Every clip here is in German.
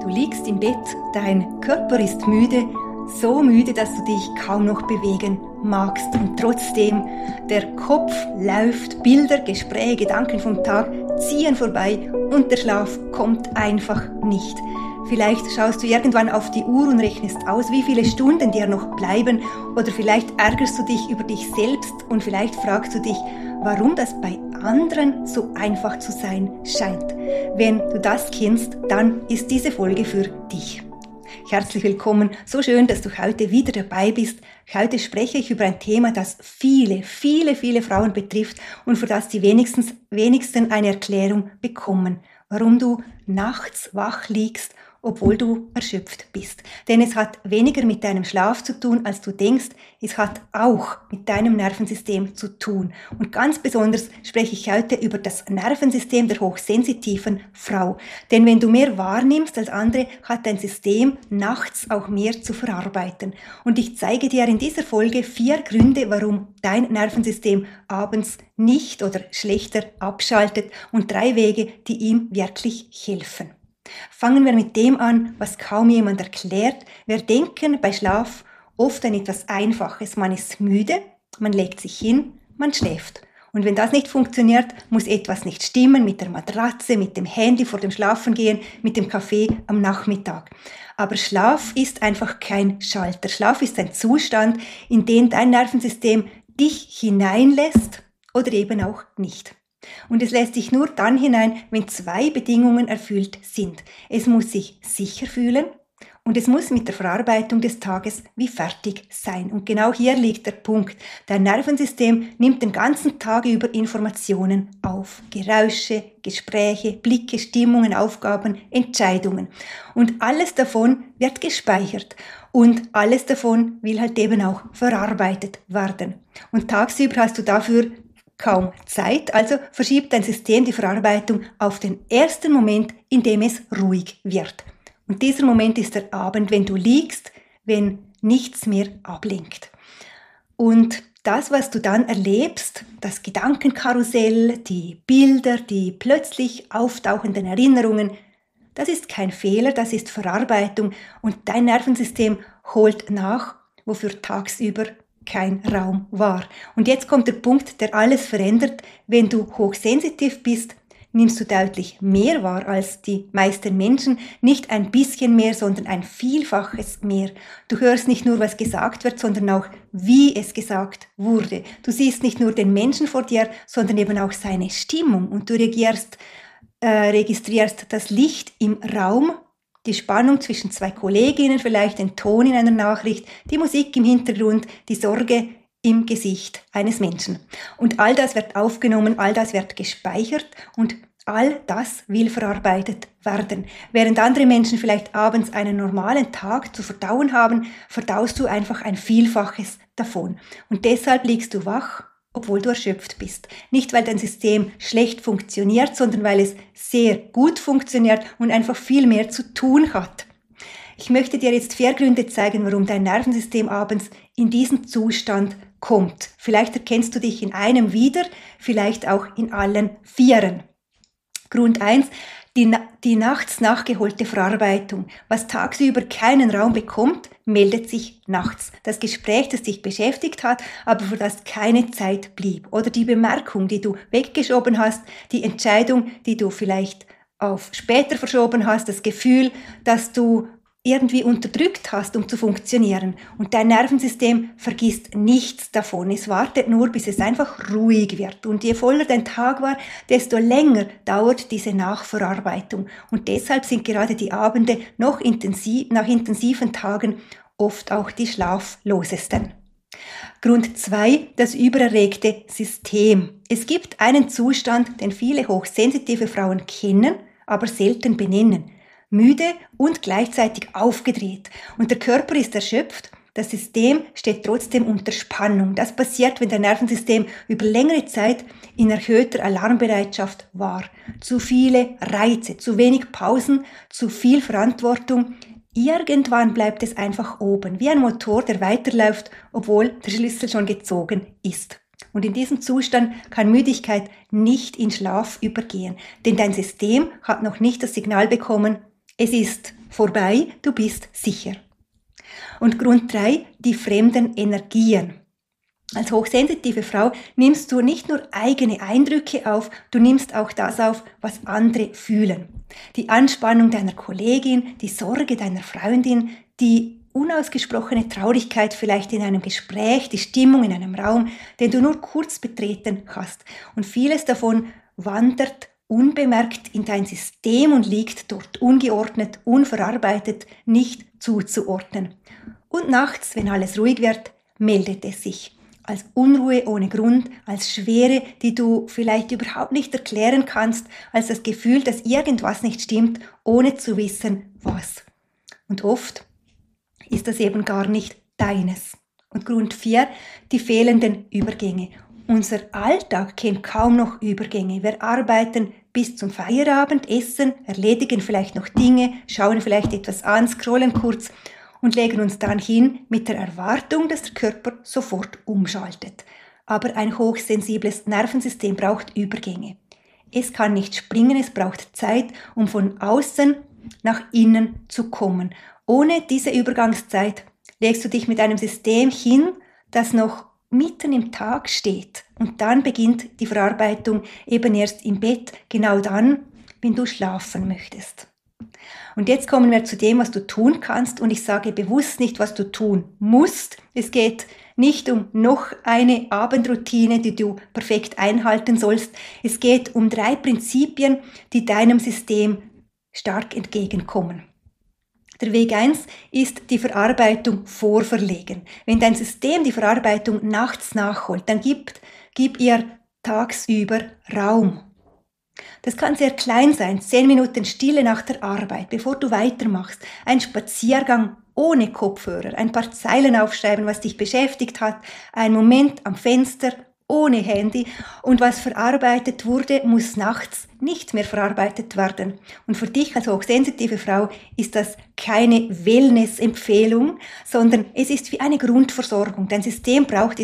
Du liegst im Bett, dein Körper ist müde, so müde, dass du dich kaum noch bewegen magst. Und trotzdem, der Kopf läuft, Bilder, Gespräche, Gedanken vom Tag ziehen vorbei und der Schlaf kommt einfach nicht. Vielleicht schaust du irgendwann auf die Uhr und rechnest aus, wie viele Stunden dir noch bleiben, oder vielleicht ärgerst du dich über dich selbst und vielleicht fragst du dich, warum das bei anderen so einfach zu sein scheint. Wenn du das kennst, dann ist diese Folge für dich. Herzlich willkommen, so schön, dass du heute wieder dabei bist. Heute spreche ich über ein Thema, das viele Frauen betrifft und für das die wenigsten eine Erklärung bekommen. Warum du nachts wach liegst, obwohl du erschöpft bist. Denn es hat weniger mit deinem Schlaf zu tun, als du denkst. Es hat auch mit deinem Nervensystem zu tun. Und ganz besonders spreche ich heute über das Nervensystem der hochsensitiven Frau. Denn wenn du mehr wahrnimmst als andere, hat dein System nachts auch mehr zu verarbeiten. Und ich zeige dir in dieser Folge 4 Gründe, warum dein Nervensystem abends nicht oder schlechter abschaltet und 3 Wege, die ihm wirklich helfen. Fangen wir mit dem an, was kaum jemand erklärt. Wir denken bei Schlaf oft an etwas Einfaches. Man ist müde, man legt sich hin, man schläft. Und wenn das nicht funktioniert, muss etwas nicht stimmen mit der Matratze, mit dem Handy vor dem Schlafengehen, mit dem Kaffee am Nachmittag. Aber Schlaf ist einfach kein Schalter. Schlaf ist ein Zustand, in den dein Nervensystem dich hineinlässt oder eben auch nicht. Und es lässt dich nur dann hinein, wenn 2 Bedingungen erfüllt sind. Es muss sich sicher fühlen und es muss mit der Verarbeitung des Tages wie fertig sein. Und genau hier liegt der Punkt. Dein Nervensystem nimmt den ganzen Tag über Informationen auf. Geräusche, Gespräche, Blicke, Stimmungen, Aufgaben, Entscheidungen. Und alles davon wird gespeichert. Und alles davon will halt eben auch verarbeitet werden. Und tagsüber hast du dafür kaum Zeit, also verschiebt dein System die Verarbeitung auf den ersten Moment, in dem es ruhig wird. Und dieser Moment ist der Abend, wenn du liegst, wenn nichts mehr ablenkt. Und das, was du dann erlebst, das Gedankenkarussell, die Bilder, die plötzlich auftauchenden Erinnerungen, das ist kein Fehler, das ist Verarbeitung und dein Nervensystem holt nach, wofür tagsüber kein Raum war. Und jetzt kommt der Punkt, der alles verändert. Wenn du hochsensitiv bist, nimmst du deutlich mehr wahr als die meisten Menschen. Nicht ein bisschen mehr, sondern ein Vielfaches mehr. Du hörst nicht nur, was gesagt wird, sondern auch, wie es gesagt wurde. Du siehst nicht nur den Menschen vor dir, sondern eben auch seine Stimmung. Und du registrierst das Licht im Raum, die Spannung zwischen 2 Kolleginnen, vielleicht den Ton in einer Nachricht, die Musik im Hintergrund, die Sorge im Gesicht eines Menschen. Und all das wird aufgenommen, all das wird gespeichert und all das will verarbeitet werden. Während andere Menschen vielleicht abends einen normalen Tag zu verdauen haben, verdaust du einfach ein Vielfaches davon. Und deshalb liegst du wach, obwohl du erschöpft bist. Nicht, weil dein System schlecht funktioniert, sondern weil es sehr gut funktioniert und einfach viel mehr zu tun hat. Ich möchte dir jetzt 4 Gründe zeigen, warum dein Nervensystem abends in diesen Zustand kommt. Vielleicht erkennst du dich in einem wieder, vielleicht auch in allen 4. Grund 1. Die nachts nachgeholte Verarbeitung. Was tagsüber keinen Raum bekommt, meldet sich nachts. Das Gespräch, das dich beschäftigt hat, aber für das keine Zeit blieb. Oder die Bemerkung, die du weggeschoben hast, die Entscheidung, die du vielleicht auf später verschoben hast, das Gefühl, dass du irgendwie unterdrückt hast, um zu funktionieren. Und dein Nervensystem vergisst nichts davon. Es wartet nur, bis es einfach ruhig wird. Und je voller dein Tag war, desto länger dauert diese Nachverarbeitung. Und deshalb sind gerade die Abende nach intensiven Tagen oft auch die schlaflosesten. Grund 2, das übererregte System. Es gibt einen Zustand, den viele hochsensitive Frauen kennen, aber selten benennen. Müde und gleichzeitig aufgedreht. Und der Körper ist erschöpft, das System steht trotzdem unter Spannung. Das passiert, wenn dein Nervensystem über längere Zeit in erhöhter Alarmbereitschaft war. Zu viele Reize, zu wenig Pausen, zu viel Verantwortung. Irgendwann bleibt es einfach oben, wie ein Motor, der weiterläuft, obwohl der Schlüssel schon gezogen ist. Und in diesem Zustand kann Müdigkeit nicht in Schlaf übergehen, denn dein System hat noch nicht das Signal bekommen, Es ist vorbei, du bist sicher. Und Grund 3, die fremden Energien. Als hochsensitive Frau nimmst du nicht nur eigene Eindrücke auf, du nimmst auch das auf, was andere fühlen. Die Anspannung deiner Kollegin, die Sorge deiner Freundin, die unausgesprochene Traurigkeit vielleicht in einem Gespräch, die Stimmung in einem Raum, den du nur kurz betreten hast. Und vieles davon wandert unbemerkt in dein System und liegt dort ungeordnet, unverarbeitet, nicht zuzuordnen. Und nachts, wenn alles ruhig wird, meldet es sich. Als Unruhe ohne Grund, als Schwere, die du vielleicht überhaupt nicht erklären kannst, als das Gefühl, dass irgendwas nicht stimmt, ohne zu wissen, was. Und oft ist das eben gar nicht deines. Und Grund 4, die fehlenden Übergänge. Unser Alltag kennt kaum noch Übergänge. Wir arbeiten bis zum Feierabend, essen, erledigen vielleicht noch Dinge, schauen vielleicht etwas an, scrollen kurz und legen uns dann hin mit der Erwartung, dass der Körper sofort umschaltet. Aber ein hochsensibles Nervensystem braucht Übergänge. Es kann nicht springen, es braucht Zeit, um von außen nach innen zu kommen. Ohne diese Übergangszeit legst du dich mit einem System hin, das noch mitten im Tag steht. Und dann beginnt die Verarbeitung eben erst im Bett, genau dann, wenn du schlafen möchtest. Und jetzt kommen wir zu dem, was du tun kannst. Und ich sage bewusst nicht, was du tun musst. Es geht nicht um noch eine Abendroutine, die du perfekt einhalten sollst. Es geht um 3 Prinzipien, die deinem System stark entgegenkommen. Der Weg 1 ist die Verarbeitung vorverlegen. Wenn dein System die Verarbeitung nachts nachholt, dann gib ihr tagsüber Raum. Das kann sehr klein sein, 10 Minuten Stille nach der Arbeit, bevor du weitermachst, ein Spaziergang ohne Kopfhörer, ein paar Zeilen aufschreiben, was dich beschäftigt hat, ein Moment am Fenster ohne Handy und was verarbeitet wurde, muss nachts nicht mehr verarbeitet werden. Und für dich als hochsensitive Frau ist das keine Wellness-Empfehlung, sondern es ist wie eine Grundversorgung. Dein System braucht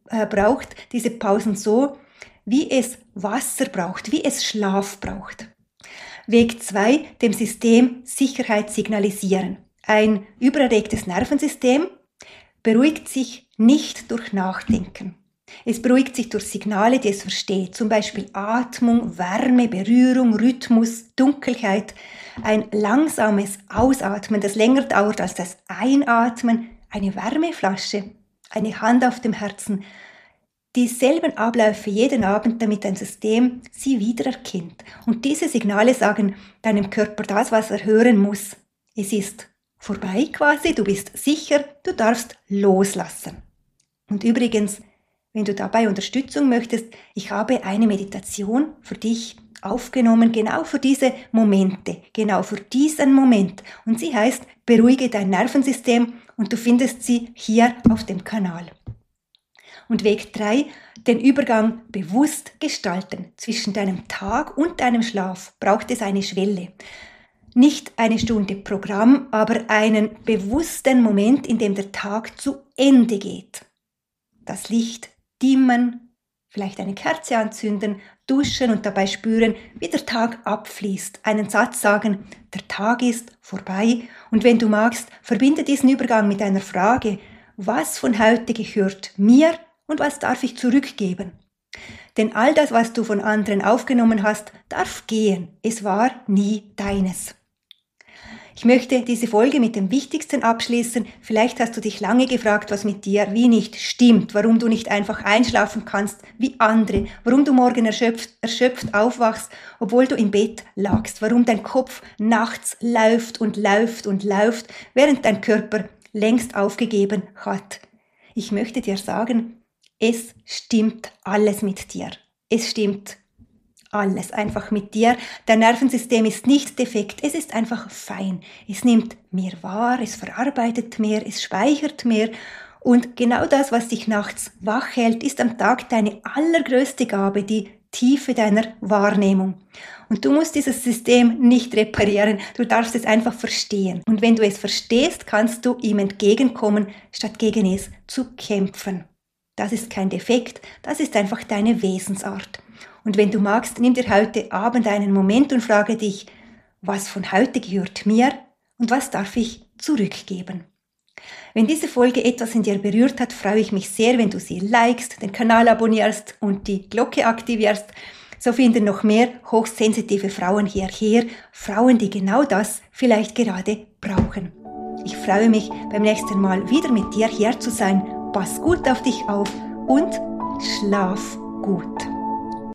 diese Pausen so, wie es Wasser braucht, wie es Schlaf braucht. Weg 2, dem System Sicherheit signalisieren. Ein übererregtes Nervensystem beruhigt sich nicht durch Nachdenken. Es beruhigt sich durch Signale, die es versteht, zum Beispiel Atmung, Wärme, Berührung, Rhythmus, Dunkelheit, ein langsames Ausatmen, das länger dauert als das Einatmen, eine Wärmeflasche, eine Hand auf dem Herzen, dieselben Abläufe jeden Abend, damit dein System sie wiedererkennt. Und diese Signale sagen deinem Körper das, was er hören muss. Es ist vorbei quasi, du bist sicher, du darfst loslassen. Und übrigens, wenn du dabei Unterstützung möchtest, ich habe eine Meditation für dich aufgenommen, genau für diese Momente, genau für diesen Moment. Und sie heißt, beruhige dein Nervensystem und du findest sie hier auf dem Kanal. Und Weg 3, den Übergang bewusst gestalten. Zwischen deinem Tag und deinem Schlaf braucht es eine Schwelle. Nicht eine Stunde Programm, aber einen bewussten Moment, in dem der Tag zu Ende geht. Das Licht dimmen, vielleicht eine Kerze anzünden, duschen und dabei spüren, wie der Tag abfließt. Einen Satz sagen, der Tag ist vorbei. Und wenn du magst, verbinde diesen Übergang mit einer Frage, was von heute gehört mir und was darf ich zurückgeben? Denn all das, was du von anderen aufgenommen hast, darf gehen. Es war nie deines. Ich möchte diese Folge mit dem Wichtigsten abschließen. Vielleicht hast du dich lange gefragt, was mit dir wie nicht stimmt, warum du nicht einfach einschlafen kannst wie andere, warum du morgen erschöpft aufwachst, obwohl du im Bett lagst, warum dein Kopf nachts läuft und läuft und läuft, während dein Körper längst aufgegeben hat. Ich möchte dir sagen, es stimmt alles mit dir. Es stimmt alles einfach mit dir. Dein Nervensystem ist nicht defekt, es ist einfach fein. Es nimmt mehr wahr, es verarbeitet mehr, es speichert mehr. Und genau das, was dich nachts wach hält, ist am Tag deine allergrößte Gabe, die Tiefe deiner Wahrnehmung. Und du musst dieses System nicht reparieren, du darfst es einfach verstehen. Und wenn du es verstehst, kannst du ihm entgegenkommen, statt gegen es zu kämpfen. Das ist kein Defekt, das ist einfach deine Wesensart. Und wenn du magst, nimm dir heute Abend einen Moment und frage dich, was von heute gehört mir und was darf ich zurückgeben. Wenn diese Folge etwas in dir berührt hat, freue ich mich sehr, wenn du sie likest, den Kanal abonnierst und die Glocke aktivierst. So finden noch mehr hochsensitive Frauen hierher, Frauen, die genau das vielleicht gerade brauchen. Ich freue mich, beim nächsten Mal wieder mit dir hier zu sein. Pass gut auf dich auf und schlaf gut.